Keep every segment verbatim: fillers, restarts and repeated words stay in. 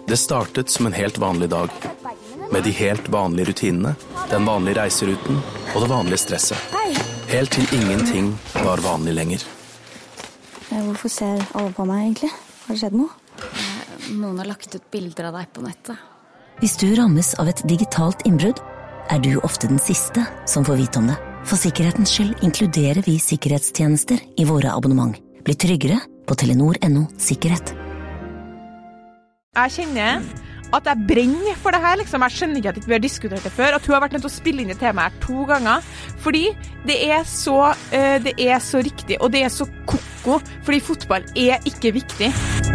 Det startet som en helt vanlig dag, med de helt vanlige rutinene, den vanlige reiseruten og det vanlige stresset. Helt til ingenting var vanlig lenger. Hvorfor ser alle på meg egentlig? Har det skjedd noe? Noen har lagt ut bilder av deg på nettet. Hvis du rammes av et digitalt innbrudd, er du ofte den siste som får vite om det. For sikkerhetens skyld inkluderer vi sikkerhetstjenester i våre abonnement. Bli tryggere på telenor punktum no sikkerhet. Jeg kjenner at jeg brenner for det her, liksom. Jeg skjønner ikke at vi har diskutert det før, at hun har vært nødt til å spille inn det temaet her to ganger, fordi det er så, uh, det er så riktig, og det er så koko, fordi fotball er ikke viktig.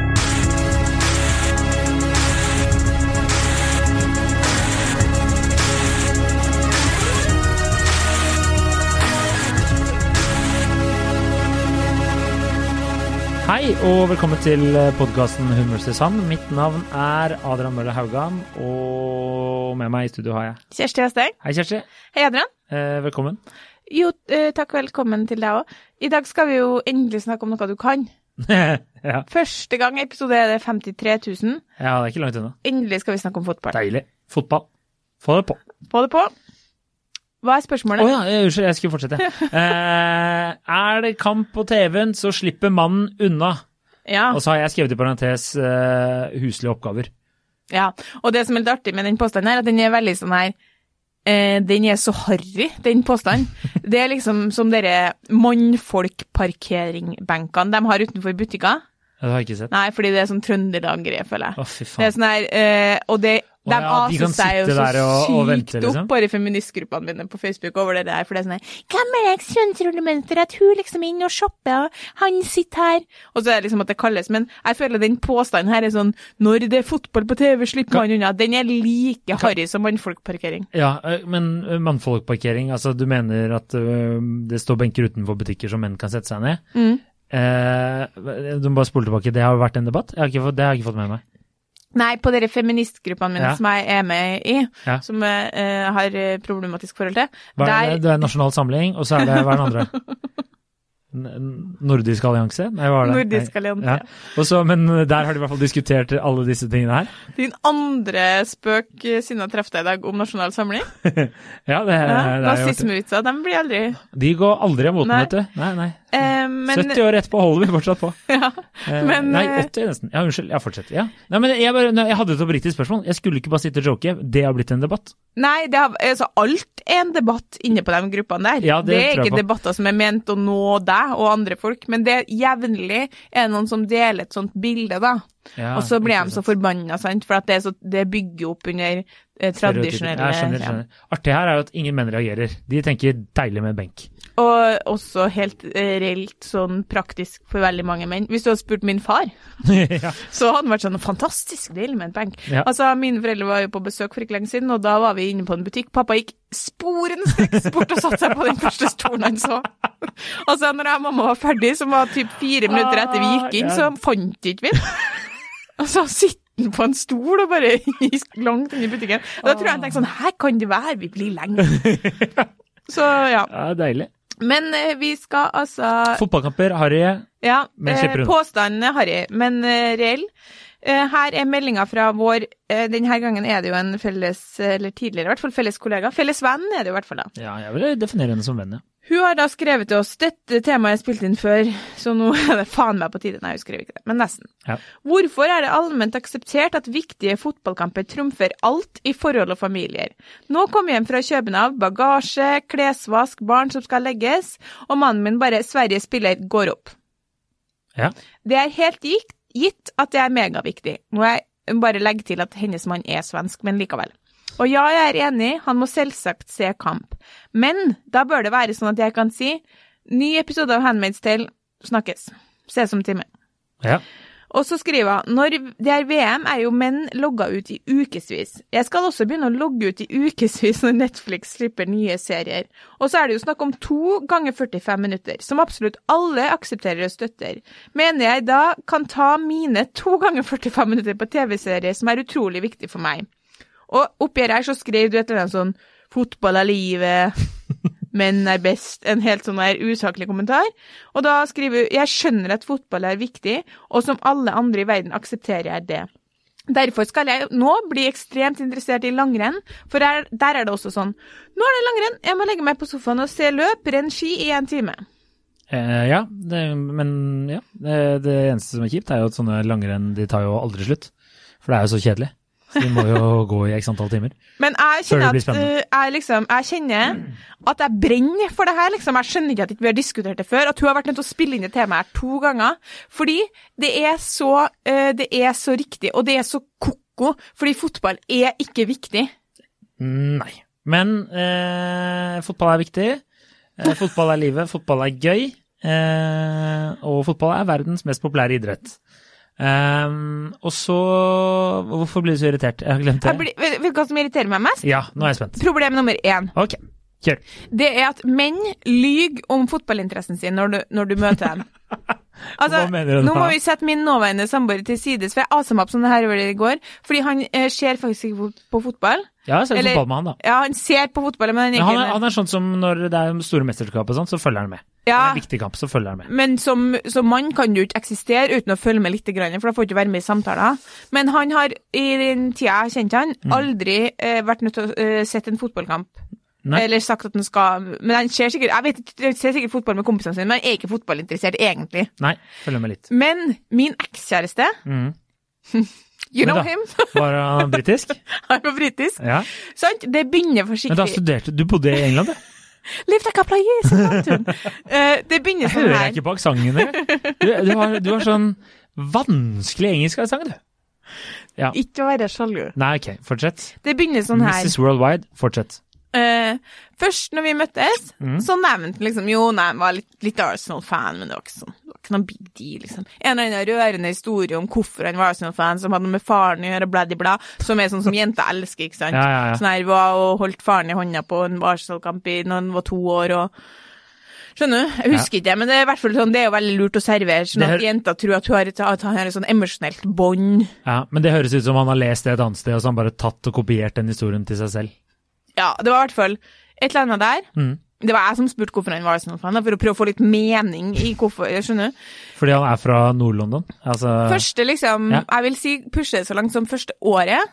Hei og velkommen til podcasten Hun versus Han. Mitt navn er Adrian Møller Haugan, og med meg i studio har jeg Kjersti Hasteng. Hei Kjersti. Hei Adrian. Eh, velkommen. Jo, eh, takk velkommen til deg også. I dag skal vi jo endelig snakke om noe du kan. Ja. Første gang i episode er det femtitre tusen. Ja, det er ikke langt unna. Endelig skal vi snakke om fotball. Deilig. Fotball. Få det på. Få det på. Hva er spørsmålet? Åja, oh, unnskyld, jeg skulle fortsette. eh, er det kamp på T V-en, så slipper mannen unna. Ja. Og så har jeg skrevet i parentes uh, huslige oppgaver. Ja, og det som er litt artig med den påstanden her, at den er veldig sånn her, eh, den er så harry, den påstanden. Det er liksom som dere mannfolkparkeringbenkene de har utenfor butikker. Det har jeg ikke sett. Nei, fordi det er sånn trøndelag-greie, føler jeg. Å, fy faen. Det er sånn her, eh, og det, Å, de ja, de kan aser seg jo sitte så der og- og sykt vente, liksom. opp, bare feministgruppene mine på Facebook over det der, for det er sånn her, gammeldags kjønnsrollemønster, at hun liksom er inne og shopper, og han sitter her. Og så er det liksom at det kalles, men jeg føler den påstanden her er sånn, når det er fotball på T V, slipper man unna. Den er like harry som mannfolkparkering. Ja, eh, men eh, mannfolkparkering, altså du mener at uh, det står benker utenfor butikker som menn kan sette seg ned? Mm. Eh, du må bare spole tilbake, det har jo vært en debatt? Jeg har ikke fått, det har jeg ikke fått med meg. Nei, på dere feministgruppene mine Ja. som jeg er med i, Ja. som jeg eh, har eh, problematisk forhold til. Hva er Der, det? Det er Nasjonal Samling, og så er det, hva er den andre? N- Nordisk Allianse? Nei, hva er det? Nordisk Allianse. Ja. Og så, men der har de i hvert fall diskutert alle disse tingene her. din andre spøk eh, siden jeg trefte deg i dag om Nasjonal Samling. Ja, det, Ja, det er jo Nazismevitser, de blir aldri... De går aldri av moten, Nei. vet du. Nei, nei. Eh, men, sytti år etterpå holder vi fortsatt på. Ja, Eh, men... nei, eh, åtti nesten. Ja, unnskyld, jeg fortsetter. Ja. Nei, men jeg, bare, nei, jeg hadde et oppriktig spørsmål. Jeg skulle ikke bare sitte og joke. Det har blitt en debatt. Nei, det har, altså, alt er en debatt inne på de gruppene der. Ja, det det er tror jeg ikke på. debatter som er ment å nå deg og andre folk, men det er jevnlig er det noen som deler et sånt bilde, da. Ja, og så blir ikke de så sant. forbanna, sant? For at det, er så, det bygger opp under eh, tradisjonelle... Jeg skjønner, ja. skjønner. Artig her er jo at ingen menn reagerer. De tenker deilig med benk. Og også helt eh, reelt sånn praktisk for veldig mange menn. Hvis du hadde spurt min far, Ja. så hadde han vært sånn fantastisk deilig med en benk. Ja. Altså, mine foreldre var jo på besøk for ikke lenge siden, og da var vi inne på en butikk. Pappa gikk sporene skrekks bort og satte seg på den første stolen han så. Altså, når jeg og mamma var ferdig, som var typ fire minutter etter vi gikk inn, Ah, ja. så fant ikke vi. Altså, sitter han på en stol og bare langt inn i butikken. Og da tror jeg han tenkte sånn, her kan det være, vi blir lenge. Så, ja. Ja, deilig. Men eh, vi skal altså... Fotballkamper, Harry. Ja, Men eh, slipper unna. påstanden er harry, men eh, reell. Eh, her er meldinga fra vår, eh, denne gangen er det jo en felles, eller tidligere i hvert fall felles kollega, felles venn er det jo i hvert fall da. Ja, jeg vil definere henne som venn, ja. Hun har da skrevet til oss, dette temaet er spilt inn før, så nå er det faen meg på tide. Nei, hun skrev ikke det, men nesten. Ja. Hvorfor er det allment akseptert at viktige fotballkamper trumfer alt i forhold og familier? Nå kom jeg hjem fra København, bagasje, klesvask, barn som skal legges, og mannen min bare, Sverige spiller, går opp. Ja. Det er helt gitt, gitt at det er megaviktig. Nå er jeg bare legge til at hennes mann er svensk, men likevel. Og ja, jeg er enig, han må selvsagt se kamp. Men da bør det være sånn at jeg kan si, ny episode av Handmaid's Tale, snakkes. Se som time. Ja. Og så skriver han, når det er V M er jo menn logget ut i ukesvis. Jeg skal også begynne å logge ut i ukesvis når Netflix slipper nye serier. Og så er det jo snakk om to ganger førtifem minutter, som absolutt alle aksepterer og støtter. Mener jeg da kan ta mine to ganger førtifem minutter på T V-serier som er utrolig viktig for meg. Og oppi her så skrev du et eller annet sånn, fotball er livet, menn er best, en helt sånn der usaklig kommentar. Og da skriver du, jeg skjønner at fotball er viktig, og som alle andre i verden aksepterer jeg det. Derfor skal jeg nå bli ekstremt interessert i langrenn, for der, der er det også sånn, nå er det langrenn, jeg må legge meg på sofaen og se løp, renn ski i en time. Eh, ja, det, men ja, det, det eneste som er kjipt er jo at sånne langrenn, de tar jo aldri slutt, for det er jo så kjedelig. Så de må jo gå i x antall timer. Men jeg kjenner at uh, jeg, liksom, jeg kjenner at jeg brenner for det her. Liksom. Jeg skjønner ikke at vi har diskutert det før, at hun har vært nødt til å spille inn det temaet her to ganger. Fordi det er så, uh, det er så riktig, og det er så koko, fordi fotball er ikke viktig. Nei, men uh, fotball er viktig. Uh, fotball er livet, fotball er gøy, uh, og fotball er verdens mest populære idrett. Um, og så hvorfor blir du så irritert? Jeg har glemt det. Jeg blir, vet du hva som irriterer meg mest? Ja, nå er jeg spent. Problem nummer én. Ok, kjør. Det er at menn lyger om fotballinteressen sin når du, når du møter dem. Altså, Hva mener du nå da? må vi sette min nåværende samboer til sides, for jeg aset meg opp sånn her over det i går, fordi han eh, ser faktisk ikke på fotball. Ja, jeg ser Eller, fotball med han da. Ja, han ser på fotball, men han, Men han, ikke, er, han er sånn som når det er store mesterskap og sånt, så følger han med. Ja. Det er en viktig kamp, så følger han med. Men som, som mann kan du ikke eksistere uten å følge med litt, for da får du ikke være med i samtaler. Men han har, i den tida jeg kjente han, aldri eh, vært nødt til å eh, sette en fotballkamp. Nei. Eller sagt at han skal, men han ser sikkert, jeg vet ikke, jeg ser sikkert fotball med kompisene sine, men han er ikke fotballinteressert egentlig. Nei, følger med litt. Men min ekskjæreste, mm. you know da, him? Var han britisk? Han var britisk. Ja. Sant? Det begynner forsiktig. Men da studerte, du bodde i England, du? Liv deg kapla Jesus, Anton. uh, det begynner sånn her. Hører jeg ikke på aksangen der? Du, du, har, du har sånn vanskelig engelsk aksang, du. Ja. Ikke å være sjalu. Nei, ok, fortsett. Det begynner sånn her. missus Worldwide, fortsett. Uh, først når vi møttes, mm. så nevnte liksom, jo, nei, jeg var litt, litt Arsenal-fan, men det var ikke sånn, det var ikke noen big deal, liksom. En eller annen rørende historie om hvorfor han var Arsenal-fan, som hadde noe med faren å gjøre, bladibla, som er sånn som jenter elsker, ikke sant? Ja, ja, ja. Sånn her, var og holdt faren i hånda på en Arsenal-kamp i, når han var to år, og skjønner du? Jeg husker ja. ikke det, men det er i hvert fall sånn, det er jo veldig lurt å servere, sånn at jenter tror at hun har et, at han har et sånn emosjonelt bånd. Ja, men det høres ut som han har lest det et annet sted, og så har han bare tatt og kopiert den historien til seg selv. Ja, det var i hvert fall et eller annet der. Mm. Det var jeg som spurte hvorfor han var Arsenal-fan, for å prøve å få litt mening i hvorfor, jeg skjønner. Fordi han er fra Nord-London? Altså... Første, liksom, ja. jeg vil si, pushe så langt som første året,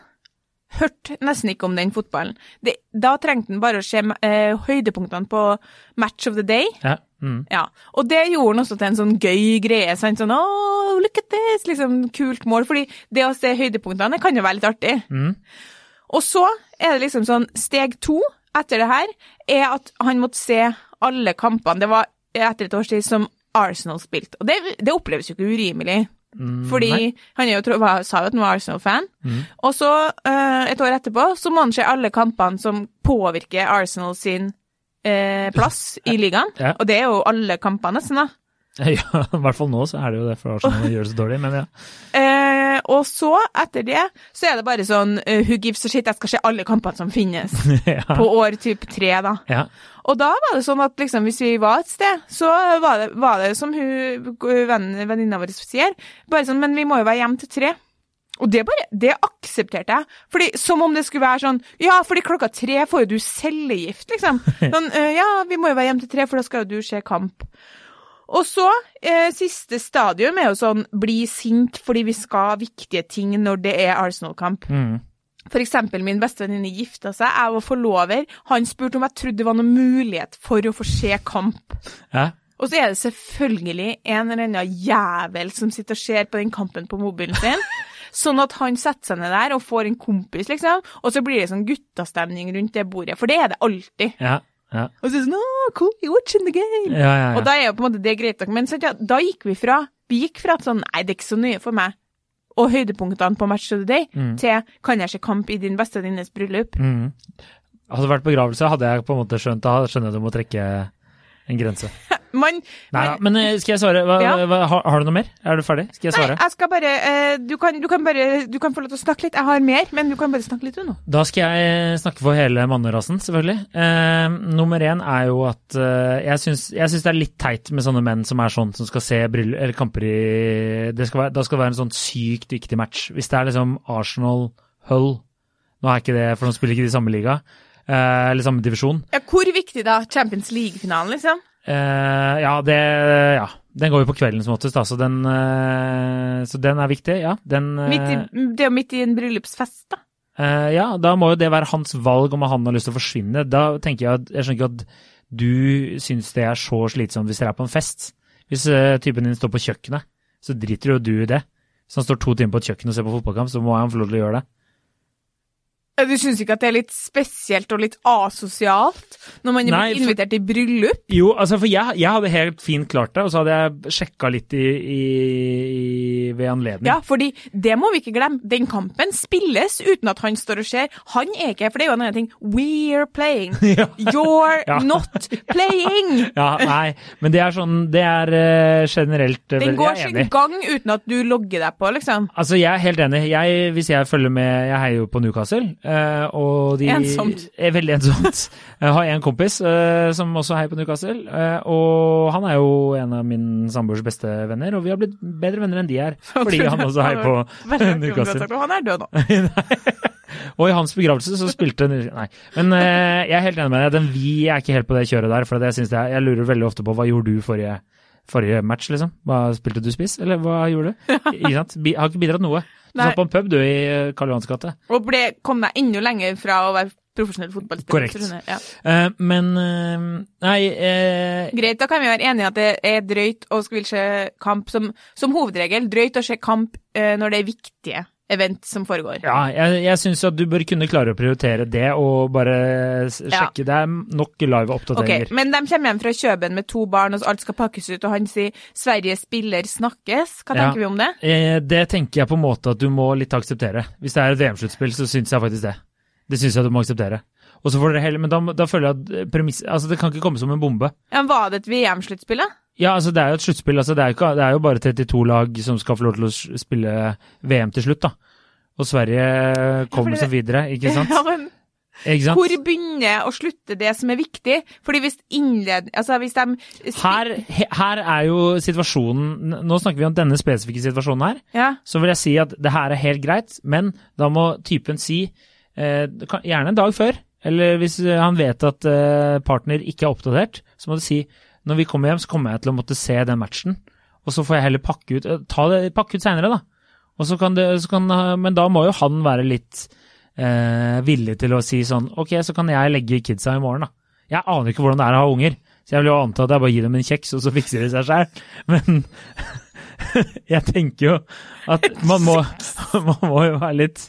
hørte nesten ikke om den fotballen. Det, da trengte han bare å se eh, høydepunktene på Match of the Day. Ja. Mm. Ja. Og det gjorde han også til en sånn gøy greie, sånn, sånn, oh, look at this, liksom, kult mål, fordi det å se høydepunktene kan jo være litt artig. Mm. Og så er det liksom sånn, steg to etter det her, er at han måtte se alle kampene. Det var etter et års tid som Arsenal spilte. Og det, det oppleves jo ikke urimelig. Mm, fordi nei. han jo, sa jo at han var Arsenal-fan. Mm. Og så, uh, et år etterpå, så må han se alle kampene som påvirker Arsenal sin uh, plass i ligaen. Ja. Og det er jo alle kampene nesten da. Ja, i hvert fall nå så er det jo det for Arsenal å gjøre så dårlig, men ja. Eh, og så, etter det, så er det bare sånn, uh, who gives a shit, jeg skal se alle kampene som finnes. Ja. På år typ tre, da. Ja. Og da var det sånn at liksom, hvis vi var et sted, så var det, var det som hun, venninna vår sier, bare sånn, men vi må jo være hjem til tre. Og det bare, det aksepterte jeg. Fordi, som om det skulle være sånn, ja, fordi klokka tre får jo du cellegift, liksom. Sånn, uh, ja, vi må jo være hjem til tre, for da skal jo du se kamp. Og så, eh, siste stadium er jo sånn, bli sint fordi vi skal viktige ting når det er Arsenal-kamp. Mm. For eksempel min bestevenninne gifta seg, jeg var forlover, han spurte om jeg trodde det var noen mulighet for å få se kamp. Ja. Og så er det selvfølgelig en eller annen jævel som sitter og ser på den kampen på mobilen sin, sånn at han setter seg ned der og får en kompis, liksom, og så blir det sånn guttastemning rundt det bordet, for det er det alltid. Ja. Ja. Og så er det sånn, oh, cool, you're watching the game. Ja, ja, ja. Og da er jo på en måte det greit nok. Men så, ja, da gikk vi fra, vi gikk fra sånn, nei, det er ikke så nøye for meg, og høydepunktene på Match of the Day, mm. til, kan jeg se kamp i din beste venninnes bryllup? Mm. Hadde det vært begravelse, hadde jeg på en måte skjønt, da skjønner jeg at du må trekke en grense. Man, Nei, man, men skal jeg svare? Hva, ja. hva, har, har du noe mer? Er du ferdig? Skal jeg svare? Nei, jeg skal bare, eh, du, kan, du kan bare, du kan få lov til å snakke litt. Jeg har mer, men du kan bare snakke litt nå. Da skal jeg snakke for hele mannerasen, selvfølgelig. Eh, nummer én er jo at eh, jeg synes, jeg synes det er litt teit med sånne menn som er sånn, som skal se brill, eller kamper i, det skal være, da skal det være en sånn sykt viktig match. Hvis det er liksom Arsenal-Hull, nå er ikke det, for nå spiller ikke de samme liga, eh, eller samme divisjon. Ja, hvor viktig da? Champions League-finalen, liksom? Uh, ja, det, ja, den går jo på kvelden som oftest, da, så den, uh, så den er viktig, ja. Den, uh, midt i, det er jo midt i en bryllupsfest, da. Uh, ja, da må jo det være hans valg om han har lyst til å forsvinne. Da tenker jeg at, jeg skjønner ikke at du synes det er så slitsomt hvis dere er på en fest. Hvis uh, typen din står på kjøkkenet, så driter jo du i det. Hvis han står to timer på et kjøkken og ser på fotballkamp, så må han få lov til å gjøre det. Du synes ikke at det er litt spesielt og litt asosialt når man er Nei, blitt invitert til bryllup? Jo, altså for jeg, jeg hadde helt fint klart det, og så hadde jeg sjekket litt i, i, i, ved anledning. Ja, fordi det må vi ikke glemme. Den kampen spilles uten at han står og ser. Han er ikke, for det er jo en annen ting. We're playing. Ja. You're Ja. not playing. Ja, nei, men det er sånn, det er uh, generelt uh, Den vel, går jeg er sin enig. gang uten at du logger deg på, liksom. Altså, jeg er helt enig. Jeg, hvis jeg følger med, jeg heier jo på Newcastle, uh, og de Ensomt. er veldig ensomt. Jeg har en kompis uh, som også heier på Newcastle, uh, og han er jo en av min samboers beste venner, og vi har blitt bedre venner enn de er, fordi han også heier på Newcastle. Og han er død nå. Og i hans begravelse så spilte Nei, men uh, jeg er helt enig med deg. Den vi er ikke helt på det kjøret der, for det synes jeg, jeg lurer veldig ofte på hva gjorde du forrige, forrige match, liksom? Hva spilte du spiss, eller hva gjorde du? Ikke sant? Bi, har ikke bidratt noe. Du Nei. satt på en pub, du, i Karl Johans gate. Og ble, kom deg enda lenger fra å være profesjonell fotballspiller. Korrekt. Ja. Uh, men uh, Nei uh, Greit, da kan vi være enige at det er drøyt å skulle se kamp som, som hovedregel. Drøyt å se kamp uh, når det er viktige event som foregår. Ja, jeg, jeg synes at du bør kunne klare å prioritere det og bare sjekke. Ja. Det er nok live oppdateringer. Okay, men de kommer hjem fra Kjøben med to barn, og alt skal pakkes ut, og han sier Sverige spiller snakkes. Hva ja. tenker vi om det? Eh, det tenker jeg på en måte at du må litt akseptere. Hvis det er et V M-sluttspill, så synes jeg faktisk det. Det synes jeg du må akseptere. Og så får dere heller, men da, da føler jeg at premiss, altså det kan ikke komme som en bombe. Ja, var det et V M-sluttspill da? Ja, altså det er jo et sluttspill, altså det er, ikke, det er jo bare trettito lag som skal få lov til å spille V M til slutt da. Og Sverige kommer ja, det, så videre, ikke sant? Ja, men ikke sant? Hvor begynner å slutte det som er viktig? Fordi hvis innled... Altså hvis de... Her, her er jo situasjonen, nå snakker vi om denne spesifikke situasjonen her, ja. Så vil jeg si at det her er helt greit, men da må typen si, eh, gjerne en dag før, eller hvis han vet at eh, partner ikke er oppdatert, så må du si, når vi kommer hjem så kommer jeg til å måtte se den matchen, og så får jeg heller pakke ut, ta det, pakke ut senere da. Og så kan det, så kan, men da må jo han være litt eh, villig til å si sånn, ok, så kan jeg legge kidsa i morgen da. Jeg aner ikke hvordan det er å ha unger, så jeg vil jo anta at jeg bare gir dem en kjeks, og så fikser de seg selv. Men jeg tenker jo at man må, man må jo være litt...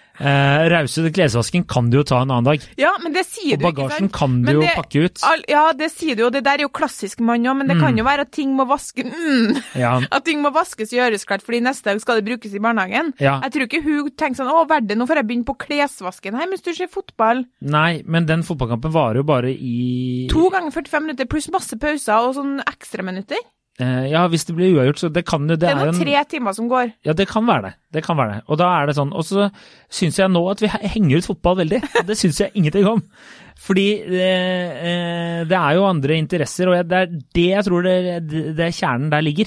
Eh, rause klesvasken kan du jo ta en annen dag. Ja, men det sier du ikke. Og bagasjen kan du men jo det, pakke ut. All, ja, det sier du jo. Det der er jo klassisk mann også, men det mm. kan jo være at ting må vaskes. Mm. Ja. At ting må vaskes og gjøres klart, fordi neste dag skal det brukes i barnehagen. Ja. Jeg tror ikke hun tenker sånn, å, verden, nå får jeg begynne på klesvasken her mens du ser fotball. Nei, men den fotballkampen varer jo bare i... To ganger førtifem minutter, pluss masse pauser og sånn ekstra minutter. Uh, ja, hvis det blir uavgjort, så det kan jo... Det, det er noen er en, tre timer som går. Ja, det kan være det. Det kan være det. Og da er det sånn, og så synes jeg nå at vi henger ut fotball veldig. Det synes jeg ingenting om. Fordi det, uh, det er jo andre interesser, og jeg, det er det jeg tror det, det er kjernen der ligger.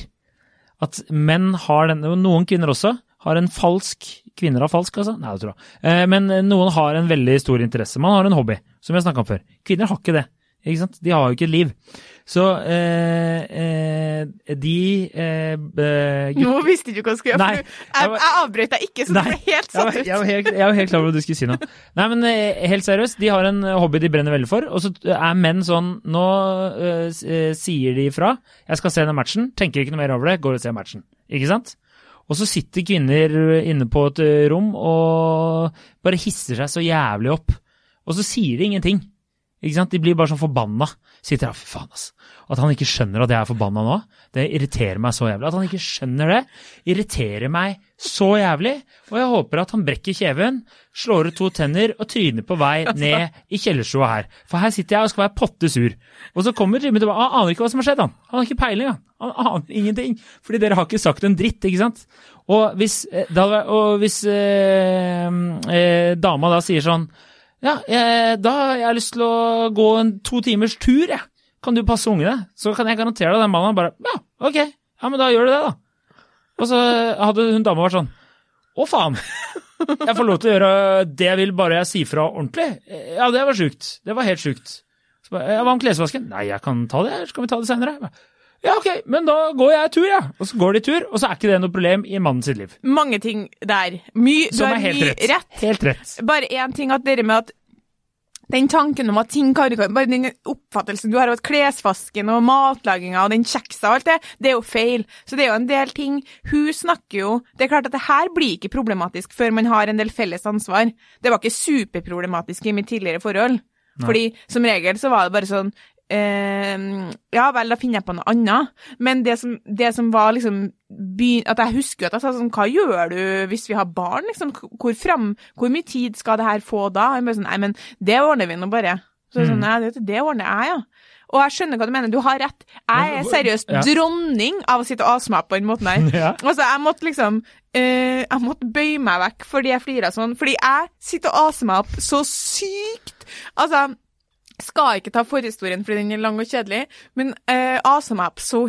At menn har den, og noen kvinner også, har en falsk, kvinner har falsk, altså? Nei, det tror jeg. Uh, men noen har en veldig stor interesse. Man har en hobby, som jeg snakket om før. Kvinner har ikke det. Ikke sant? De har jo ikke et liv. Så eh, eh, de eh, eh, Nå visste du ikke hva jeg skulle gjøre, Nei, for jeg, jeg avbrøt deg ikke, så nei, du ble helt satt ut. Jeg var helt, jeg var helt klar over hva du skulle si nå. Nei, men eh, helt seriøst, de har en hobby de brenner veldig for, og så er menn sånn, nå eh, sier de ifra, jeg skal se den matchen, tenker ikke noe mer over det, går og ser matchen. Ikke sant? Og så sitter kvinner inne på et rom og bare hisser seg så jævlig opp. Og så sier de ingenting. Ikke sant? De blir bare sånn forbanna. Sitter her, fy faen ass. At han ikke skjønner at jeg er forbanna nå, det irriterer meg så jævlig. At han ikke skjønner det, irriterer meg så jævlig. Og jeg håper at han brekker kjeven, slår ut to tenner og tryner på vei ned i kjellerstua her. For her sitter jeg og skal være potte sur. Og så kommer Jimmy tilbake, han aner ikke hva som har skjedd han. Han har ikke peiling han. Han aner ingenting. Fordi dere har ikke sagt en dritt, ikke sant? Og hvis, da, og hvis eh, eh, dama da sier sånn, ja, jeg, da har jeg lyst til å gå en to timers tur, jeg. Kan du passe ungene? Så kan jeg garantere deg, den mannen bare, ja, ok, ja, men da gjør du det da. Og så hadde hun dama vært sånn, å faen, jeg får lov til å gjøre det jeg vil, bare jeg sier fra ordentlig. Ja, det var sjukt, det var helt sjukt. Så bare, ja, hva om klesvasken? Nei, jeg kan ta det, eller skal vi ta det senere? Ja, ok, men da går jeg tur, ja. Og så går de tur, og så er ikke det noe problem i mannen sitt liv. Mange ting der. My, Som er helt rett. rett. Helt rett. Bare en ting at dere med at den tanken om at ting kan, bare den oppfattelsen du har av at klesvasken og matlaginga og den kjeksa og alt det, det er jo feil. Så det er jo en del ting. Hun snakker jo, det er klart at det her blir ikke problematisk før man har en del felles ansvar. Det var ikke superproblematisk i mitt tidligere forhold. Nei. Fordi som regel så var det bare sånn, eh, ja vel, da finner jeg på noe annet. Men det som, det som var liksom, at jeg husker at jeg sa sånn, hva gjør du hvis vi har barn, liksom, hvor, frem, hvor mye tid skal det her få da? Jeg bare sånn, nei, men det ordner vi nå bare. Så jeg sånn, nei, det, det ordner jeg, ja. Og jeg skjønner hva du mener, du har rett. Jeg er seriøst ja. dronning av å sitte og asme på den måten her. Ja. Altså, jeg måtte liksom, uh, jeg måtte bøye meg vekk fordi jeg flirer sånn, fordi jeg sitter og asmer opp så sykt. Altså, skal ikke ta forhistorien fordi den er lang og kjedelig, men uh, aser meg opp så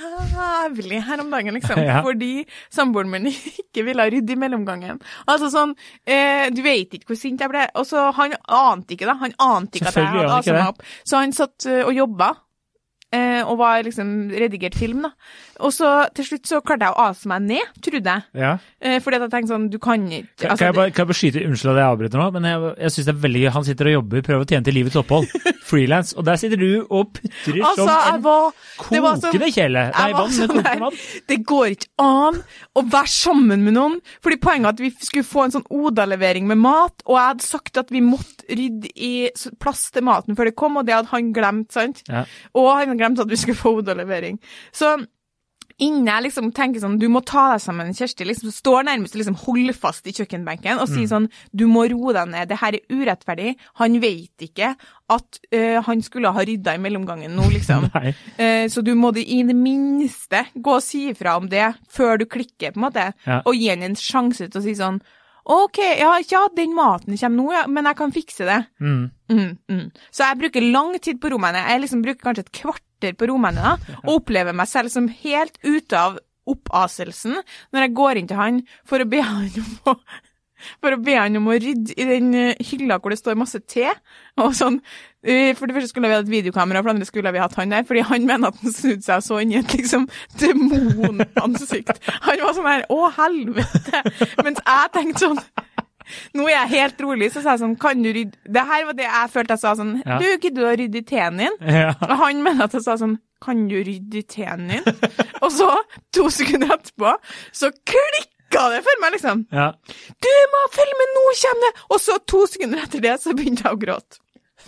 jævlig her om dagen, liksom, ja. fordi samboeren min ikke ville rydde i mellomgangen. Altså sånn, uh, du vet ikke hvor sint jeg ble, og så han ante ikke da, han ante ikke at jeg hadde aser meg opp, så han satt uh, og jobba, uh, og var liksom redigert film da, og så til slutt så klarte jeg å ase meg ned, trodde jeg, ja. uh, fordi at jeg tenkte sånn, du kan ikke... Kan, altså, kan, jeg bare, kan jeg bare skyte, unnskyld at jeg avbryter nå, men jeg, jeg synes det er veldig gøy, han sitter og jobber, prøver å tjene til livets opphold, freelance, og der sitter du og putrer altså, som en var, kokende kjele. Nei, vann, sånn, kokende vann. Det går ikke an å være sammen med noen, fordi poenget at vi skulle få en sånn Oda-levering med mat, og jeg hadde sagt at vi måtte rydde i plass til maten før det kom, og det hadde han glemt, sant? Ja. Og han hadde glemt at vi skulle få Oda-levering. Så innen jeg liksom tenker sånn, du må ta deg sammen, Kjersti, liksom står nærmest og liksom holder fast i kjøkkenbenken og sier mm. sånn, du må roe deg ned, det her er urettferdig, han vet ikke at uh, han skulle ha rydda i mellomgangen nå, liksom. uh, så du må i det minste gå og si ifra om det før du klikker, på en måte, ja. og gi han en sjanse til å si sånn, ok, ja, ja, den maten kommer nå, ja, men jeg kan fikse det. Mm. Mm, mm. Så jeg bruker lang tid på rommene, jeg liksom bruker kanskje et kvart på rommene da, og opplever meg selv som helt ute av oppaselsen når jeg går inn til han for å be han om å, for å, be han om å rydde i den hylla hvor det står masse te, og sånn. For det første skulle vi ha et videokamera, for det andre skulle vi ha hatt han der, fordi han mener at han snudde seg så inn i et liksom demonansikt. Han var sånn her, å helvete, mens jeg tenkte sånn, nå er jeg helt rolig, så sa jeg sånn, kan du rydde? Det her var det jeg følte jeg sa sånn, ja. du, gidder du å rydde i teen din? Ja. Og han mener at jeg sa sånn, kan du rydde i teen din? Og så, to sekunder etterpå, så klikket det for meg, liksom. Ja. Du må følge med, nå kommer det! Og så, to sekunder etter det, så begynte jeg å gråte.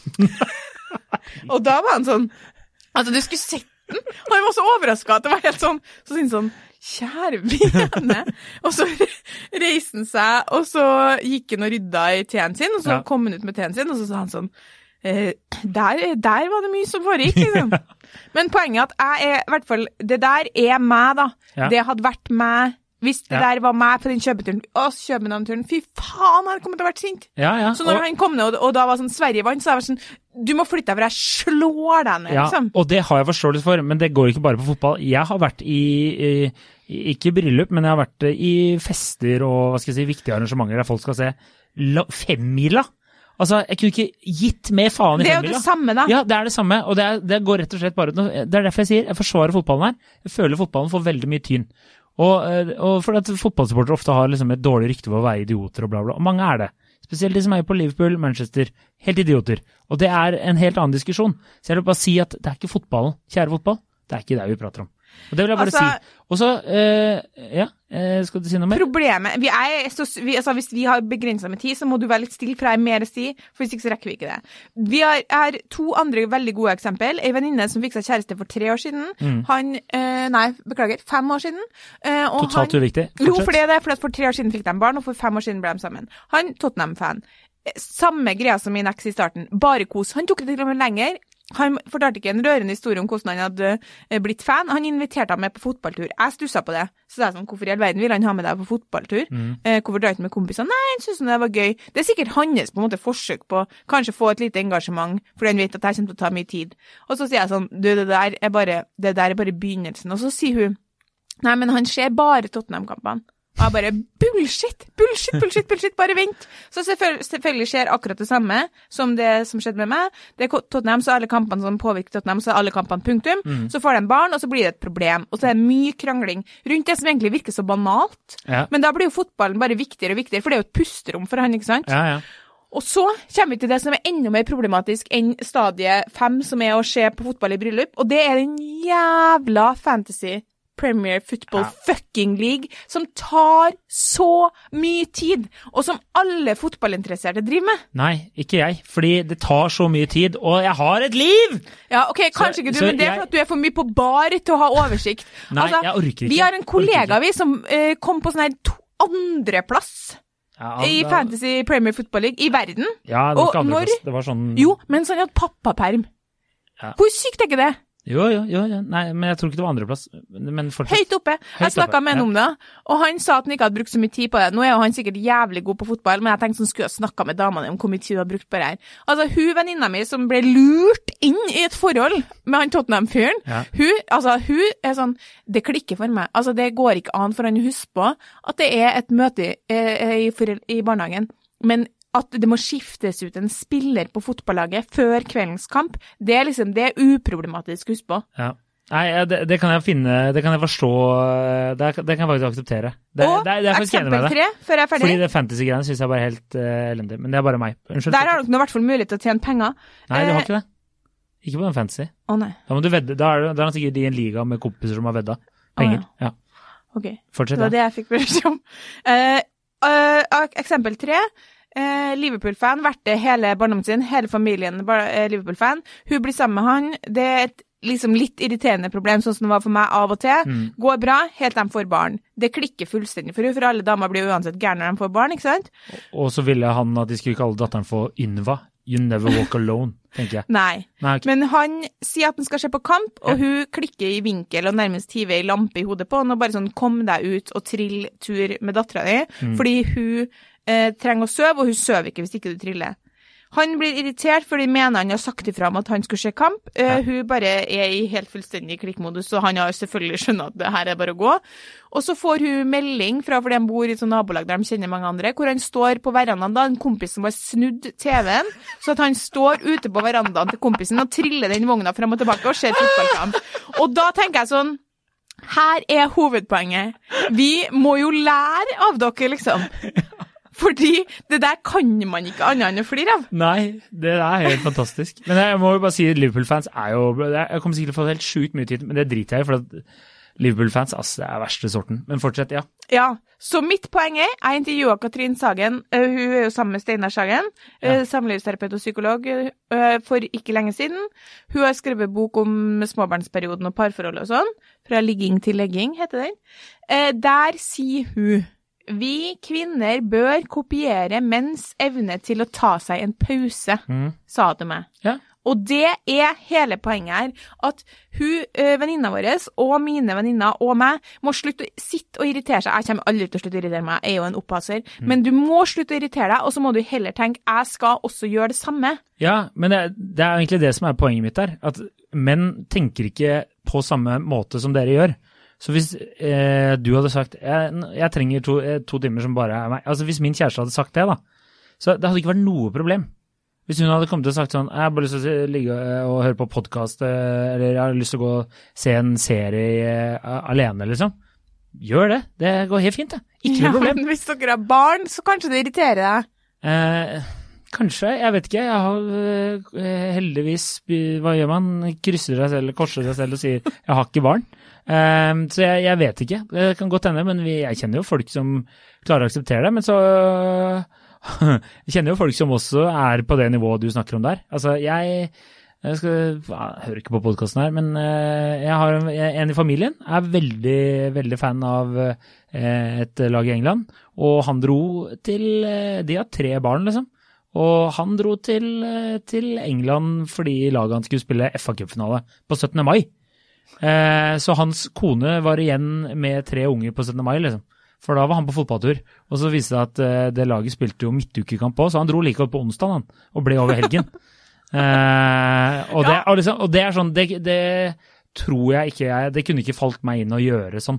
Og da var han sånn, altså, du skulle sett den. Og han var så overrasket at det var helt sånn, så synes han, kjære vene. Og så reiste han seg, og så gikk han og rydda i teen sin, og så ja. kom han ut med teen sin, og så sa han sånn, eh, der, der var det mye som foregikk, liksom. Men poenget er at jeg er, i hvert fall, det der er meg da. Ja. Det hadde vært meg, hvis det ja. der var meg på den kjøpeturen, å, kjøpeturen, fy faen, jeg hadde kommet til å vært sint. Ja, ja. Så når og... han kom ned, og, og da var sånn Sverige vant, så jeg var sånn, du må flytte deg, for jeg slår deg ned, liksom. Ja, og det har jeg forståelse for, men det går ikke bare på fotball. Jeg har vært i, i ikke bryllup, men jeg har vært i fester og, hva skal jeg si, viktige arrangementer der folk skal se femmila. Altså, jeg kunne ikke gitt mer faen i femmila. Det er jo det samme, da. Ja, det er det samme, og det, er, det går rett og slett bare, det er derfor jeg sier, jeg forsvarer fotballen her. Jeg føler fotballen får veldig mye tyn. Og, og for at fotballsupportere ofte har liksom et dårlig rykte ved å være idioter og bla bla, og mange er det. Spesielt de som er på Liverpool, Manchester, helt idioter. Og det er en helt annen diskusjon. Så jeg vil bare si at det er ikke fotballen, kjære fotball, det er ikke det vi prater om. Og det vil jeg bare altså, si. Og så, uh, ja, uh, skal du si noe mer? Problemet, vi er, så, vi, altså, hvis vi har begrenset med tid, så må du være litt stille, for jeg er mer å si, for hvis ikke så rekker vi ikke det. Vi har, er to andre veldig gode eksempel. En venninne som fikk seg kjæreste for tre år siden. Mm. Han, uh, nei, beklager, fem år siden. Uh, og Totalt han, uviktig. Jo, for det er det, for for tre år siden fikk de barn, og for fem år siden ble de sammen. Han, Tottenham-fan. Samme greia som min eks i starten. Bare kos. Han tok det til og med lenger. Han fortalte ikke en rørende historie om hvordan han hadde blitt fan. Han inviterte ham med på fotballtur. Jeg stusset på det. Så det er sånn, hvorfor i all verden vil han ha med deg på fotballtur? Mm. Eh, hvorfor drar han med kompiser? Nei, han synes det var gøy. Det er sikkert hans på en måte forsøk på kanskje få et lite engasjement, fordi han vet at det kommer til å ta mye tid. Og så sier jeg sånn, du, det der er bare, det der er bare begynnelsen. Og så sier hun, nei, men han ser bare Tottenham-kampene. Og jeg bare, bullshit, bullshit, bullshit, bullshit, bare vent. Så selvfølgelig, selvfølgelig skjer akkurat det samme som det som skjedde med meg. Det er Tottenham, så alle kampene som påvirker Tottenham, så er alle kampene punktum. Mm. Så får de barn, og så blir det et problem. Og så er det mye krangling rundt det som egentlig virker så banalt. Ja. Men da blir jo fotballen bare viktigere og viktigere, for det er jo et pusterom for han, ikke sant? Ja, ja. Og så kommer vi til det som er enda mer problematisk enn stadie fem, som er å se på fotball i bryllup, og det er den jævla fantasy Premier Football ja. Fucking League, som tar så mye tid, og som alle fotballinteresserte driver med. Nei, ikke jeg, fordi det tar så mye tid, og jeg har et liv! Ja, ok, kanskje så, ikke du, men det er jeg... for at du er for mye på bar til å ha oversikt. Nei, altså, jeg orker ikke. Vi har en kollega, vi, som uh, kom på sånn her to andreplass. Ja, da... I Fantasy Premier Football League, i verden. Ja, det var ikke andreplass, det var sånn... Jo, men sånn at pappaperm. Ja. Hvor sykt er ikke det? Jo, jo, jo, jo, nei, men jeg tror ikke det var andreplass. Men fortsatt. Høyt oppe. Høyt jeg snakket oppe. med henne ja. om det, og han sa at han ikke hadde brukt så mye tid på det. Nå er jo han sikkert jævlig god på fotball, men jeg tenkte sånn, skulle jeg snakket med damene om hvor mye tid du hadde brukt på det her. Altså, hun venninna mi som ble lurt inn i et forhold med han Tottenham-fyren, ja. hun, altså, hun er sånn, det klikker for meg. Altså, det går ikke an for han å huske på at det er et møte eh, i, i barnehagen, men at det må skiftes ut en spiller på fotballaget før kveldens kamp, det er liksom, det er uproblematisk, husk på. Ja. Nei, det, det kan jeg finne, det kan jeg forstå, det, det kan jeg faktisk akseptere. Det, og det, det er eksempel tre, før jeg er ferdig. Fordi det fantasy-greiene synes jeg bare er helt uh, elendig, men det er bare meg. Unnskyld. Der har du i hvert fall mulighet til å tjene penger. Nei, du har ikke det. Ikke på den fantasy. Å oh, nei. Da må du vedde, da er det sikkert i en liga med kompiser som har vedda penger. Oh, ja. ja. Ok, fortsett, det var det jeg fikk beskjed om. Uh, uh, eksempel tre, Eh, Liverpool-fan, vært det hele barndommen sin, hele familien eh, Liverpool-fan. Hun blir sammen med han. Det er et liksom litt irriterende problem, sånn som det var for meg av og til. Mm. Går bra, helt til de får barn. Det klikker fullstendig for hun, for alle damer blir uansett gærne når de får barn, ikke sant? Og, og så ville han at de skulle kalle datteren for Ynva. You never walk alone, tenker jeg. Nei, Nei okay. Men han sier at han skal se på kamp, og ja. hun klikker i vinkel og nærmest hiver en lampe i hodet på han, og bare sånn, kom deg ut og trill tur med datteren din, mm. fordi hun Eh, trenger å søve, og hun søver ikke hvis ikke du triller. Han blir irritert fordi mener han har sagt ifra om at han skulle se kamp. Eh, ja. Hun bare er i helt fullstendig klikkmodus, så han har selvfølgelig skjønnet at det her er bare å gå. Og så får hun melding fra, fordi han bor i et sånt nabolag der de kjenner mange andre, hvor han står på verandaen da, en kompis som har snudd T V-en, så at han står ute på verandaen til kompisen og triller den vogna frem og tilbake og ser fotballkamp. Og da tenker jeg sånn, her er hovedpoenget. Vi må jo lære av dere, liksom. Fordi det der kan man ikke annet enn å flire av. Nei, det er helt fantastisk. Men jeg må jo bare si at Liverpool-fans er jo, jeg kommer sikkert til å få helt sjukt mye tid, men det driter jeg i, for at Liverpool-fans, altså, det er verste sorten. Men fortsett, ja. Ja, så mitt poeng er, jeg intervjuet Katrin Sagen, uh, hun er jo sammen med Steinar Sagen, uh, ja. samlivsterapeut og psykolog, uh, for ikke lenge siden. Hun har skrevet bok om småbarnsperioden og parforhold og sånn, fra ligging til legging, heter den. Uh, der sier hun, vi kvinner bør kopiere menns evne til å ta seg en pause, mm. sa hun til meg. Ja. Og det er hele poenget her, at hun, venninna vår, og mine venninner og meg, må slutte å sitte og irritere seg. Jeg kommer aldri til å slutte å irritere meg, jeg er jo en opphaser. Mm. Men du må slutte å irritere deg, og så må du heller tenke, jeg skal også gjøre det samme. Ja, men det, det er egentlig det som er poenget mitt der, at menn tenker ikke på samme måte som dere gjør. Så hvis eh, du hadde sagt, jeg, jeg trenger to, to timer som bare er meg, altså hvis min kjæreste hadde sagt det da, så det hadde ikke vært noe problem. Hvis hun hadde kommet til å sagt sånn, jeg har bare lyst til å ligge og høre på podcast, eller jeg har lyst til å gå og se en serie alene, liksom. Gjør det, det går helt fint det. Ikke noe problem. Ja, men hvis dere har barn, så kanskje det irriterer deg. Eh, kanskje, jeg vet ikke, jeg har eh, heldigvis, hva gjør man? Krysser deg selv, korser deg selv og sier, jeg har ikke barn. Um, så jeg, jeg vet ikke, det kan godt hende, men vi, jeg kjenner jo folk som klarer å akseptere det, men så jeg kjenner jo folk som også er på det nivået du snakker om der. Altså jeg, jeg, skal, jeg hører ikke på podcasten her, men uh, jeg har en, en i familien, er veldig, veldig fan av uh, et lag i England, og han dro til, uh, de har tre barn liksom, og han dro til, uh, til England fordi laget han skulle spille F A-cupfinale på syttende mai. Eh, så hans kone var igjen med tre unger på syttende mai, liksom. For da var han på fotballtur, og så viste det at eh, det laget spilte jo midtukekamp på, så han dro like opp på onsdag, han, og ble over helgen. eh, og, det, og, liksom, og det er sånn, det, det tror jeg ikke, jeg, det kunne ikke falt meg inn å gjøre sånn.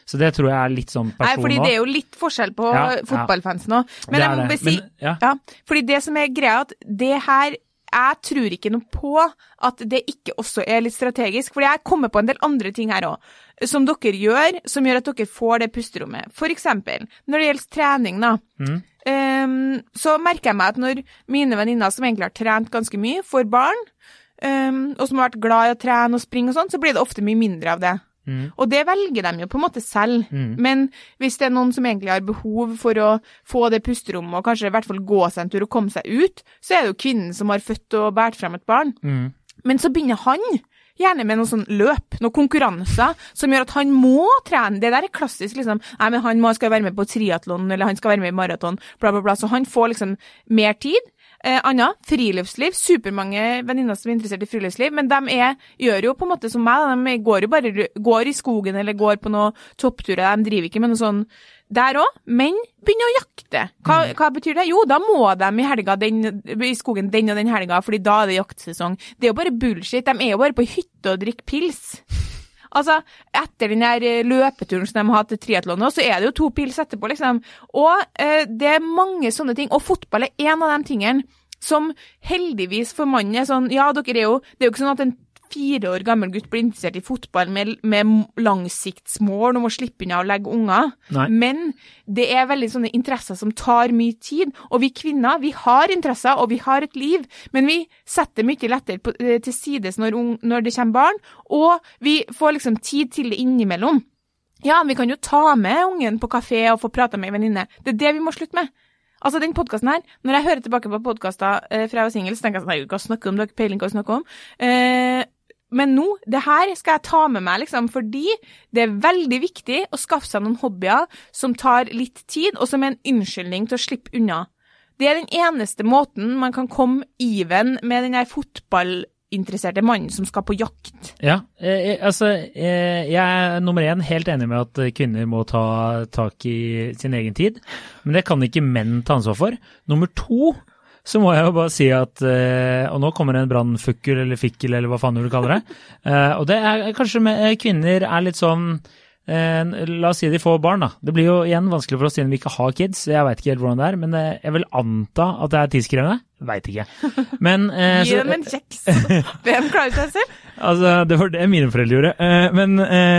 Så det tror jeg er litt sånn person Nei, fordi nå. det er jo litt forskjell på Ja, fotballfansen nå. Men Det jeg er må det. bare si, Men, ja. ja, fordi det som er greia, at det her, jeg tror ikke noe på at det ikke også er litt strategisk, fordi jeg kommer på en del andre ting her også, som dere gjør, som gjør at dere får det pusterommet. For eksempel, når det gjelder trening da, Mm. um, så merker jeg meg at når mine venninner som egentlig har trent ganske mye, får barn, um, og som har vært glad i å trene og springe og sånn, så blir det ofte mye mindre av det. Mm. Og det velger de jo på en måte selv, mm. men hvis det er noen som egentlig har behov for å få det pusterommet og kanskje i hvert fall gå seg en tur og komme seg ut, så er det jo kvinnen som har født og bært frem et barn. Mm. Men så begynner han gjerne med noen sånn løp, noen konkurranser som gjør at han må trene. Det der er klassisk, liksom. Nei, men han må, skal være med på triathlon, eller han skal være med i maraton, bla, bla, bla. Så han får liksom mer tid. Eh, Anna, friluftsliv, supermange venninner som er interessert i friluftsliv, men de er, gjør jo på en måte som meg, de går jo bare går i skogen eller går på noen toppturer, de driver ikke med noe sånn der også, men begynner å jakte. Hva, mm. hva betyr det? Jo, da må de i helga, den, i skogen den og den helga, fordi da er det jaktsesong. Det er jo bare bullshit, de er jo bare på hytte og drikker pils. Altså, etter den der løpeturen som de har hatt til triathlon, så er det jo to pils etterpå, liksom. Og eh, det er mange sånne ting, og fotball er en av de tingene som heldigvis for mannen er sånn, ja, dere er jo, det er jo ikke sånn at en fire år gammel gutt blir interessert i fotball med, med langsiktsmål om å slippe unna og legge unger. Nei. Men det er veldig sånne interesser som tar mye tid, og vi kvinner, vi har interesser, og vi har et liv, men vi setter mye lettere på, til sides når, når det kommer barn, og vi får liksom tid til det innimellom. Ja, vi kan jo ta med ungen på kafé og få prate med en venninne. Det er det vi må slutte med. Altså, den podcasten her, når jeg hører tilbake på podcaster eh, fra jeg var single, så tenker jeg sånn, jeg kan snakke om det, peiling hva jeg snakker om. Eh, men nå, det her skal jeg ta med meg, liksom, fordi det er veldig viktig å skaffe seg noen hobbyer som tar litt tid, og som er en unnskyldning til å slippe unna. Det er den eneste måten man kan komme even med den her fotballinteresserte mannen som skal på jakt. Ja, eh, altså, eh, jeg er nummer én helt enig med at kvinner må ta tak i sin egen tid, men det kan ikke menn ta ansvar for. Nummer to, så må jeg jo bare si at, eh, og nå kommer en brannfukkel eller fikkel eller hva faen du kaller det, eh, og det er kanskje med kvinner er litt sånn, eh, la oss si de får barn da. Det blir jo igjen vanskelig for oss siden vi ikke har kids, jeg vet ikke helt hvordan det er, men eh, jeg vil anta at det er tidskrevende. Vet ikke. Men, eh, Gi dem en kjeks. Hvem klarer seg selv? Altså, det var det mine foreldre gjorde. Eh, men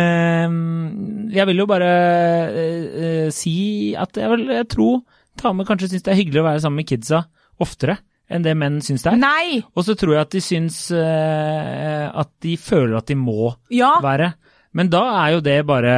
eh, jeg vil jo bare eh, si at jeg vil, jeg tror damer kanskje synes det er hyggelig å være sammen med kidsa oftere enn det menn synes det er. Nei! Og så tror jeg at de synes eh, at de føler at de må ja. være. Men da er jo det bare,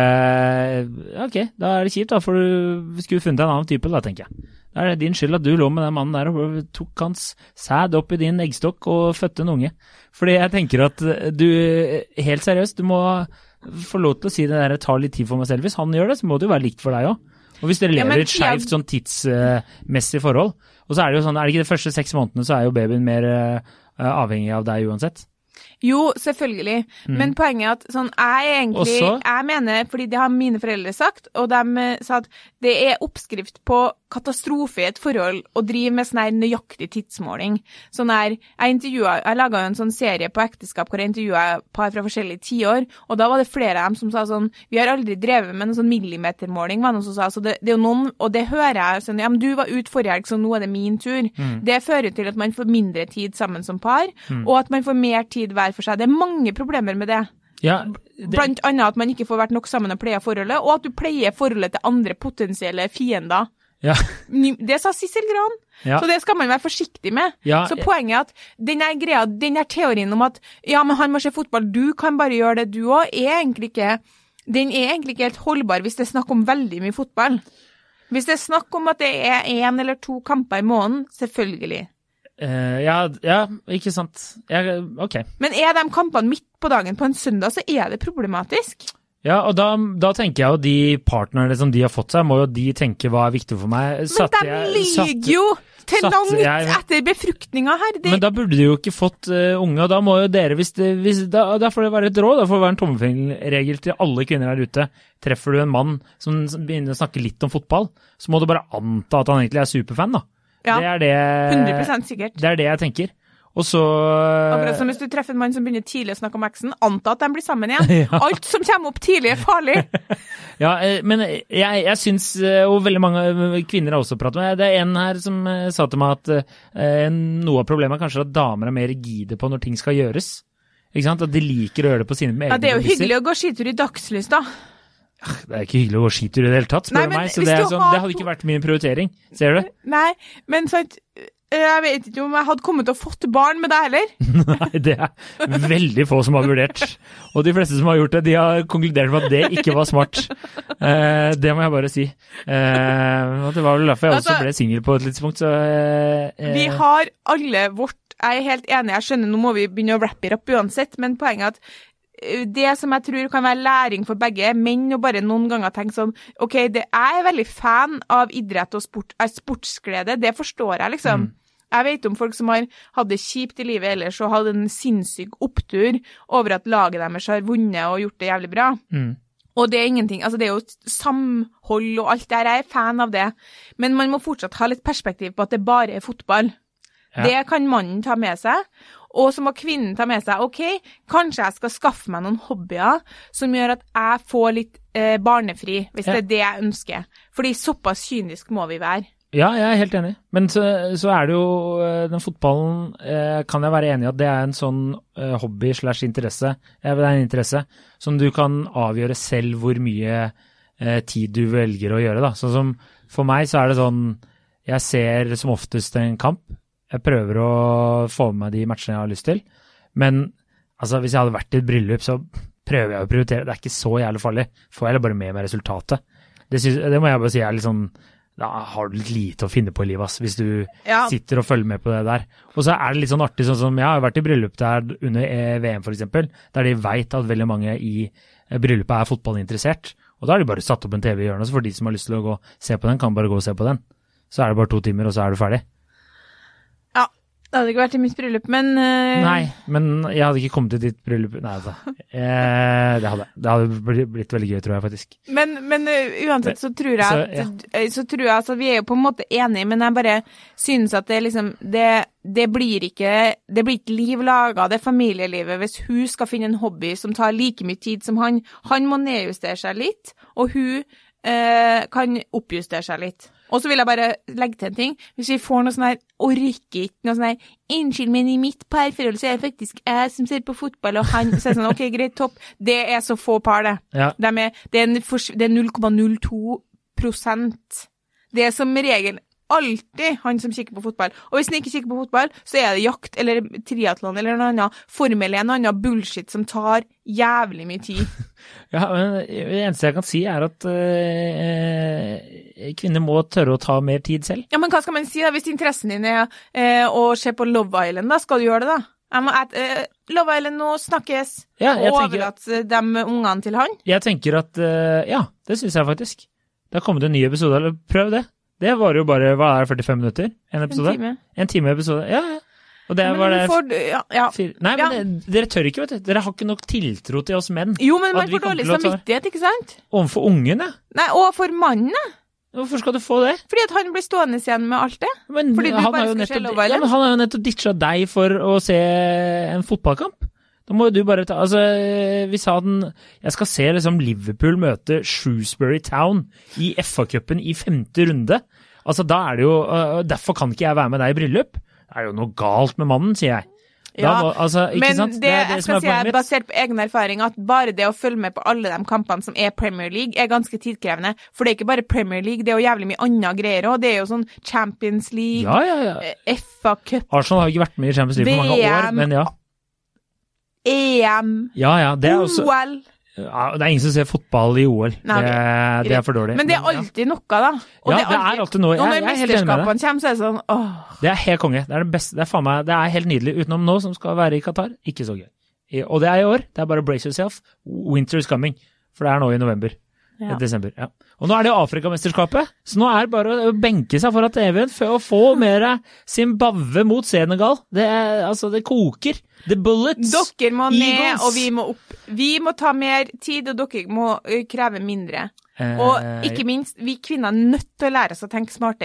ok, da er det kjipt da, for du skulle funnet en annen type da, tenker jeg. Da er det din skyld at du lå med den mannen der og tok hans sæd opp i din eggstokk og fødte en unge. Fordi jeg tenker at du, helt seriøst, du må få lov til å si det der, ta litt tid for meg selv. Hvis han gjør det, så må det jo være likt for deg også. Og hvis dere lever i ja, et skjevt sånn tidsmessig uh, forhold, og så er det jo sånn, er det ikke de første seks månedene, så er jo babyen mer uh, avhengig av deg uansett. Jo, selvfølgelig. Mm. Men poenget er at sånn, jeg er egentlig, Også? jeg mener, fordi det har mine foreldre sagt, og de sa at det er oppskrift på katastrofe i et forhold å drive med sånn her nøyaktig tidsmåling. Sånn her, jeg intervjuet, jeg laget en sånn serie på ekteskap hvor jeg intervjuet par fra forskjellige tiår, og da var det flere av dem som sa sånn, vi har aldri drevet med en sånn millimetermåling, var noen som sa, så det, det er jo noen, og det hører jeg sånn, ja, men du var ut forrige helg, så nå er det min tur. Mm. Det fører til at man får mindre tid sammen som par, mm. og at man får mer tid hver for seg. Det er mange problemer med det. Ja, det... Blant annet at man ikke får vært nok sammen og pleier forholdet, og at du pleier forholdet til andre potensielle fiender. Ja. Det sa Sissel Gran, ja. Så det skal man være forsiktig med. Ja. Så poenget er at den er greia, den er teorien om at ja, men han må se fotball, du kan bare gjøre det du også, er egentlig ikke, den er egentlig ikke helt holdbar hvis det er snakk om veldig mye fotball. Hvis det er snakk om at det er en eller to kamper i måneden, selvfølgelig. Uh, ja, ja, ikke sant. Ja, ok. Men er de kampene midt på dagen på en søndag, så er det problematisk. Ja, og da, da tenker jeg jo de partnerne som de har fått seg, må jo de tenke hva er viktig for meg. Satt men de lyger jo til langt jeg, etter befruktninga her. Det... Men da burde de jo ikke fått uh, unge, og da må jo dere, hvis det, hvis, da, da får det være et råd, da får det være en tommelfingerregel til alle kvinner der ute. Treffer du en mann som begynner å snakke litt om fotball, så må du bare anta at han egentlig er superfan da. Ja, det er det, hundre prosent sikkert. Det er det jeg tenker. Og så... Akkurat som hvis du treffer en mann som begynner tidlig å snakke om eksen, anta at de blir sammen igjen. Ja. Alt som kommer opp tidlig er farlig. Ja, men jeg, jeg synes, og veldig mange kvinner har også pratet med, det er en her som sa til meg at eh, noe av problemet er kanskje at damer er mer rigide på når ting skal gjøres. Ikke sant? At de liker å gjøre det på sine egne Ja, det er jo hyggelig å gå skitur i dagslys da. Det er ikke hyggelig å gå skitur i det hele tatt, spør Nei, meg, så det, er sånn, det hadde ikke vært min prioritering, ser du? Nei, men sant, jeg vet ikke om jeg hadde kommet til å fått barn med deg heller. Nei, det er veldig få som har vurdert, og de fleste som har gjort det, de har konkludert med at det ikke var smart. Eh, det må jeg bare si. Eh, det var vel derfor jeg også altså, ble single på et tidspunkt, så... Eh, vi har alle vårt, jeg er helt enig, jeg skjønner, nå må vi begynne å wrap it up uansett, men poenget er at det som jeg tror kan være læring for begge menn, og bare noen ganger tenke sånn, ok, det, jeg er veldig fan av idrett og sport, er sportsglede, det forstår jeg liksom. Mm. Jeg vet om folk som har hatt det kjipt i livet ellers, og hadde en sinnssyk opptur over at laget deres har vunnet og gjort det jævlig bra. Mm. Og det er ingenting, altså det er jo samhold og alt der, jeg er fan av det. Men man må fortsatt ha litt perspektiv på at det bare er fotball. Ja. Det kan mannen ta med seg, og så må kvinnen ta med seg, ok, kanskje jeg skal skaffe meg noen hobbyer som gjør at jeg får litt eh, barnefri, hvis ja. Det er det jeg ønsker. Fordi såpass kynisk må vi være. Ja, jeg er helt enig. Men så, så er det jo, den fotballen eh, kan jeg være enig i at det er en sånn eh, hobby slash interesse, ja, det er en interesse, som du kan avgjøre selv hvor mye eh, tid du velger å gjøre da. Sånn som for meg så er det sånn, jeg ser som oftest en kamp, jeg prøver å få med meg de matchene jeg har lyst til, men altså, hvis jeg hadde vært i et bryllup, så prøver jeg å prioritere. Det er ikke så jævlig farlig. Får jeg bare med meg resultatet. Det, synes, det må jeg bare si er litt sånn, da har du litt lite å finne på i livet, ass, hvis du ja. Sitter og følger med på det der. Og så er det litt sånn artig, sånn som jeg har vært i bryllup der under V M for eksempel, der de vet at veldig mange i bryllupet er fotballinteressert, og da har de bare satt opp en T V i hjørnet, så for de som har lyst til å gå og se på den, kan bare gå og se på den. Så er det bare to timer, og så er du ferdig. Det hadde ikke vært i mitt bryllup, men... Uh... Nei, men jeg hadde ikke kommet til ditt bryllup. Nei, altså. Eh, det hadde det hadde blitt veldig gøy, tror jeg, faktisk. Men, men uh, uansett så tror jeg at, så, ja. så tror jeg, altså, vi er jo på en måte enige, men jeg bare synes at det liksom, det, det blir ikke, det blir ikke liv laget, det familielivet, hvis hun skal finne en hobby som tar like mye tid som han. Han må nedjustere seg litt, og hun uh, kan oppjustere seg litt. Og så vil jeg bare legge til en ting. Hvis vi får noe sånn her, orker ikke noe sånn her, unnskyld, men i mitt parforhold så er det faktisk jeg som ser på fotball, og han, så er det sånn, ok, greit, topp. Det er så få par, det. Ja. De er, det er, en, det er null komma null to prosent. Det er som regel alltid han som kikker på fotball. Og hvis han ikke kikker på fotball, så er det jakt, eller triathlon, eller noe annet, formel en annen bullshit som tar jævlig mye tid. Ja, men det eneste jeg kan si er at øh, kvinner må tørre å ta mer tid selv. Ja, men hva skal man si da? Hvis interessen din er øh, å se på Love Island, da skal du gjøre det da? Jeg må et, øh, Love Island nå snakkes, ja, og overlate de ungene til han. Jeg tenker at, øh, ja, det synes jeg faktisk. Det har kommet en ny episode, eller prøv det. Det var jo bare, hva er det, førtifem minutter? En episode? En time. En time episode, ja, ja. Og det men var det... Får, ja, ja. Nei, men ja. det, dere tør ikke, vet du. Dere har ikke nok tiltro til oss menn. Jo, men man får dårlig samvittighet, ikke sant? Overfor ungene? Nei, og for mannen. Hvorfor skal du få det? Fordi at han blir stående igjen med alt det. Men Fordi du han bare har jo skal nettopp, skjelle over. Ja, men han har jo nettopp ditchet deg for å se en fotballkamp. Da må jo du bare ta, altså, vi sa den, jeg skal se liksom Liverpool møte Shrewsbury Town i F A-cupen i femte runde. Altså, da er det jo, uh, derfor kan ikke jeg være med deg i bryllup. Det er jo noe galt med mannen, sier jeg. Da, ja, altså, ikke men sant? Det, det er det jeg som skal er si jeg mitt. basert på egen erfaring at bare det å følge med på alle de kampene som er Premier League er ganske tidkrevende, for det er ikke bare Premier League, det er jo jævlig mye andre greier også. Det er jo sånn Champions League, ja, ja, ja. F A-cup, Arsenal har ikke vært med i Champions League på mange år, men ja. E M, ja, ja, det er også... O L. Ja, det er ingen som ser fotball i O L. Nei, okay. det, det er for dårlig. Men det er alltid noe, da. Og ja, det er, alltid, det er alltid noe. Jeg, og når jeg er helt enig med mesterskapene kommer, så er det sånn, åh. Det er helt konge. Det er det beste. Det er faen meg, det er helt nydelig. Utenom nå, som skal være i Qatar. Ikke så gøy. Og det er i år. Det er bare brace yourself. Winter is coming. For det er nå i november. Ja. Desember, ja. Og nå er det jo Afrikamesterskapet, så nå er det bare å benke seg for at T V-en for å få mer Zimbabwe mot Senegal. Det er, altså, det koker. The bullets. Dere må ned, Eagles. Og vi må opp. Vi må ta mer tid, og dere må kreve mindre. Eh, og ikke minst, vi kvinner er nødt til å lære oss å tenke smartere.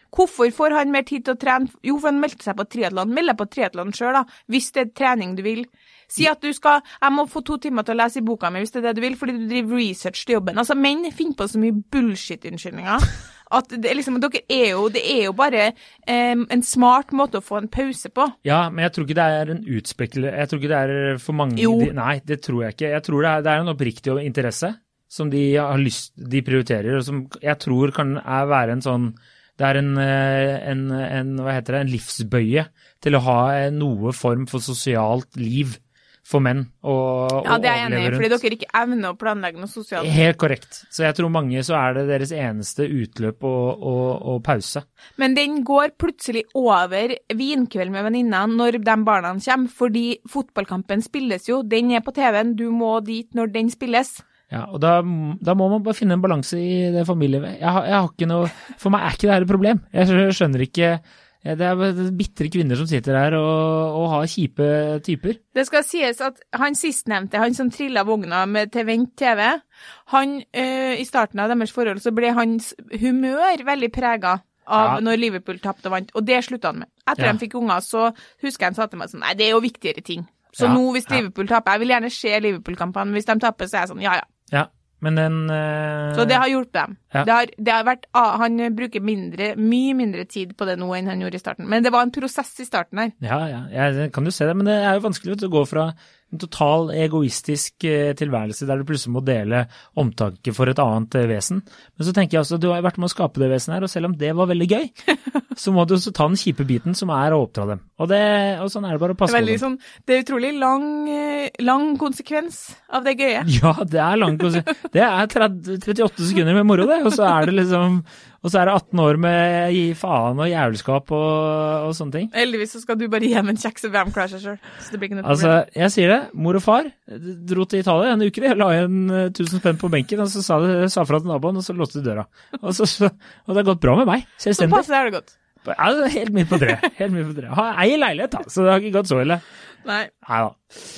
Hvorfor får han mer tid til å trene? Jo, for han meldte seg på triathlon. Meld deg på triathlon selv da, hvis det er trening du vil. Si at du skal, jeg må få to timer til å lese i boka mi hvis det er det du vil, fordi du driver research til jobben. Altså, menn finner på så mye bullshit-unnskyldninger. At det er liksom, dere er jo, det er jo bare um, en smart måte å få en pause på. Ja, men jeg tror ikke det er en utspekler, jeg tror ikke det er for mange, de, nei, det tror jeg ikke. Jeg tror det er, det er en oppriktig interesse som de har lyst, de prioriterer, og som jeg tror kan er være en sånn, det er en, en, en, hva heter det, en livsbøye til å ha noe form for sosialt liv for menn og, ja, det er jeg enig i, fordi dere ikke evner å planlegge noe sosialt. Helt korrekt. Så jeg tror mange så er det deres eneste utløp og, og, og pause. Men den går plutselig over vinkveld med venninnene når de barna kommer, fordi fotballkampen spilles jo, den er på T V-en, du må dit når den spilles. Ja, og da, da må man bare finne en balanse i det familielivet. Jeg har, jeg har ikke noe, for meg er ikke det her et problem. Jeg skjønner ikke, det er bittre kvinner som sitter her og, og har kjipe typer. Det skal sies at han sistnevnte, han som trillet vogna med til Vent T V, han, øh, i starten av deres forhold, så ble hans humør veldig preget av ja. Når Liverpool tappte og vant, og det sluttet han med. Etter ja. Han fikk unger, så husker jeg han sa til meg sånn, nei, det er jo viktigere ting. Så ja. Nå hvis Liverpool tapper, jeg vil gjerne se Liverpool-kampene, hvis de tapper, så er jeg sånn, ja, ja. Ja, men den... Uh... Så det har hjulpet dem. Ja. Det har, det har vært, ah, han bruker mindre, mye mindre tid på det nå enn han gjorde i starten. Men det var en prosess i starten her. Ja, ja, jeg kan jo se det, men det er jo vanskelig å gå fra en total egoistisk uh, tilværelse der du plutselig må dele omtanke for et annet uh, vesen. Men så tenker jeg også, du har vært med å skape det vesen her, og selv om det var veldig gøy, så må du også ta den kjipe biten som er å oppdra dem. Og, det, og sånn er det bare å passe på dem. Sånn, det er utrolig lang, lang konsekvens av det gøye. Ja, det er lang konsekvens. Det er tretti, trettiåtte sekunder med moro det, og så er det liksom... Og så er det atten år med gi faen og jævelskap og, og sånne ting. Heldigvis så skal du bare hjem en kjeks og hvem klarer seg selv. Så det blir ikke noe altså, problem. Jeg sier det. Mor og far dro til Italia en uke. Jeg la igjen tusen spenn på benken, og så sa, det, sa fra til naboen, og så låste de døra. Og, så, så, og det har gått bra med meg. Selvstendig. Så passer det godt. Ja, det er helt midt på tre. Helt midt på tre. Jeg har ei leilighet da, så det har ikke gått så ille. Nei. Neida.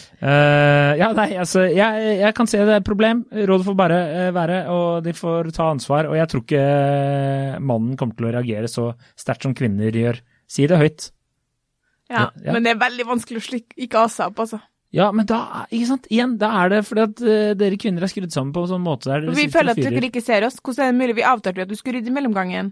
Uh, ja, nei, altså, jeg, jeg kan se det er et problem. Rådet får bare uh, være, og de får ta ansvar, og jeg tror ikke uh, mannen kommer til å reagere så sterkt som kvinner gjør. Si det høyt. Ja, ja, ja. Men det er veldig vanskelig å slikke ikke av seg opp, altså. Ja, men da, ikke sant, igjen, da er det fordi at uh, dere kvinner er skrudd sammen på en sånn måte der dere vi føler at dere ikke ser oss. Hvordan er det mulig? Vi avtalte at du skulle rydde i mellomgangen.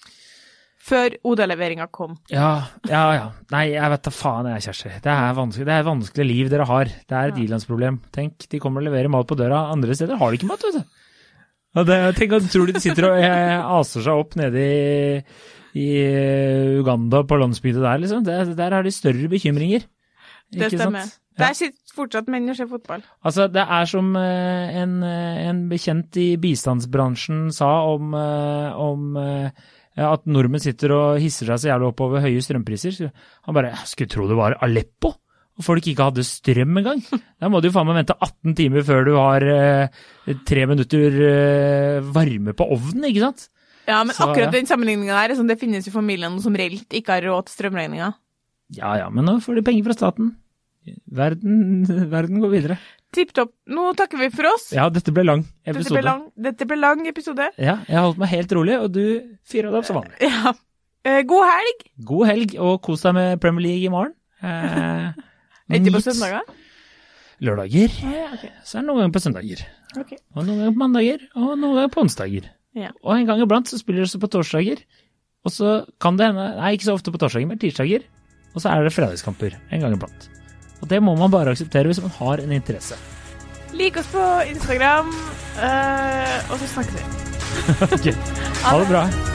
Før Oda-leveringa kom. Ja, ja, ja. Nei, jeg vet da faen jeg, Kjersti. Det er vanskelig, det er et vanskelig liv dere har. Det er et ja. ilandsproblem. Tenk, de kommer og leverer mat på døra. Andre steder har de ikke mat, vet du. Og det, tenk at tror de sitter og jeg, aser seg opp nede i, i Uganda på landsbygda der, liksom. Det, der har de større bekymringer. Det ikke stemmer. Sant? Ja. Der sitter fortsatt menn og ser fotball. Altså, det er som uh, en, en bekjent i bistandsbransjen sa om... Uh, om uh, at nordmenn sitter og hisser seg så jævlig opp over høye strømpriser. Han bare, jeg skulle tro det var Aleppo, og folk ikke hadde strøm engang. Da må du jo faen meg vente atten timer før du har eh, tre minutter eh, varme på ovnen, ikke sant? Ja, men så, akkurat ja. Den sammenligningen der, sånn, det finnes jo familier som reelt ikke har råd til strømregninger. Ja, ja, men nå får de penger fra staten. Verden, verden går videre. Tipptopp. Nå takker vi for oss. Ja, dette ble lang episode. Dette ble lang, dette ble lang episode. Ja, jeg har holdt meg helt rolig, og du fyrer deg opp som vanlig. Ja. Eh, god helg. God helg, og kos deg med Premier League i morgen. Eh, Ikke på søndager? Lørdager. Ah, ja, okay. Så er det noen ganger på søndager. Okay. Og noen ganger på mandager, og noen ganger på onsdager. Ja. Og en gang iblant så spiller det også på torsdager. Og så kan det hende, nei, ikke så ofte på torsdager, men tirsdager. Og så er det fredagskamper en gang iblant. Og det må man bare akseptere hvis man har en interesse. Lik oss på Instagram, øh, og så snakkes vi. Ok, ha det bra.